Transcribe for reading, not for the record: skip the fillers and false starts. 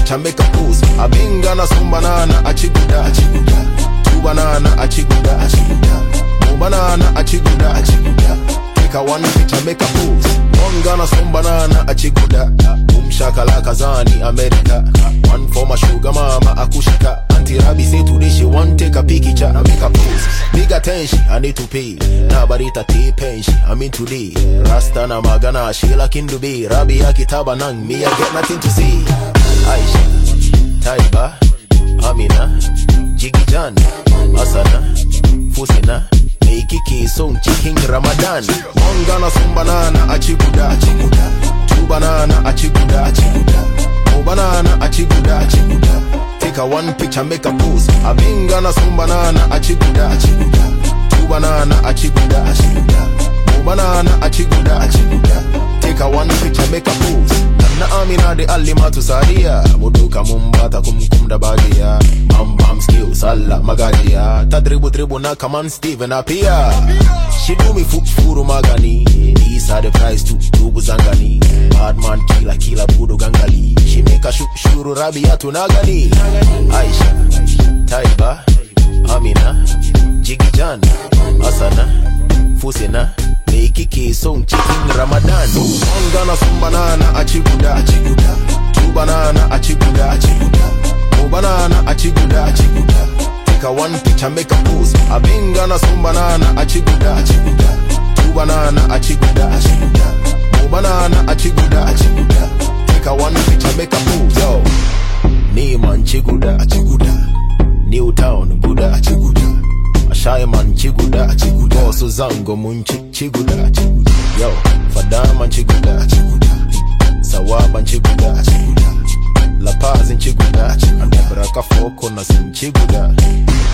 picture make a pose. I been gonna some banana, achiguda. Two banana, achiguda. More banana, achiguda. Take a one picture make a pose. One gonna some banana, achiguda. Boom shakalaka zani, America. One for my sugar mama, akushika. Auntie Rabi say today she want take a picture and make a pose. Big attention, I need to pay. Nabarita te pension, I mean today. Rasta na magana, she like in Dubai. Rabi akitaba nang, me I get nothing to say. Aisha, Taiba, Amina, Jiggy Jan, Asana, Fusina, Meikiki song chicken Ramadan. One gana some banana, achiguda. Two banana, achiguda. More banana, achiguda. Take a one picture, make a pose. I been gonna some banana, achiguda. Two banana, achiguda. More banana, achiguda. Take a one picture, make a pose. Na amina de alima tu sadia. Muduka mumbata kumda badia. Bam bam skills, alla magadia. Tadribu na kaman Steven Apia. She do me furu magani. These are the price to Dubu Zangani. Bad man kila budu gangali. She make a shuru rabia tu nagani. Aisha, Taiba, Amina, Jiggy Jan, Asana, Fusina, Meikiki song chicken Ramadan. One gana some banana, achiguda. Two banana, achiguda. More banana, achiguda. Take a one picture, make a pose. I been gana some banana, achiguda. Two banana, achiguda. More banana, achiguda. Take a one picture, make a pose. Yo, Neiman chiguda. New Town, Guda. Shaiman chiguda. Bosu Zango munchi chiguda. Yo, Fadaman chiguda. Sawaban chiguda. La Paz in chiguda. And Braka Foko na sin chiguda.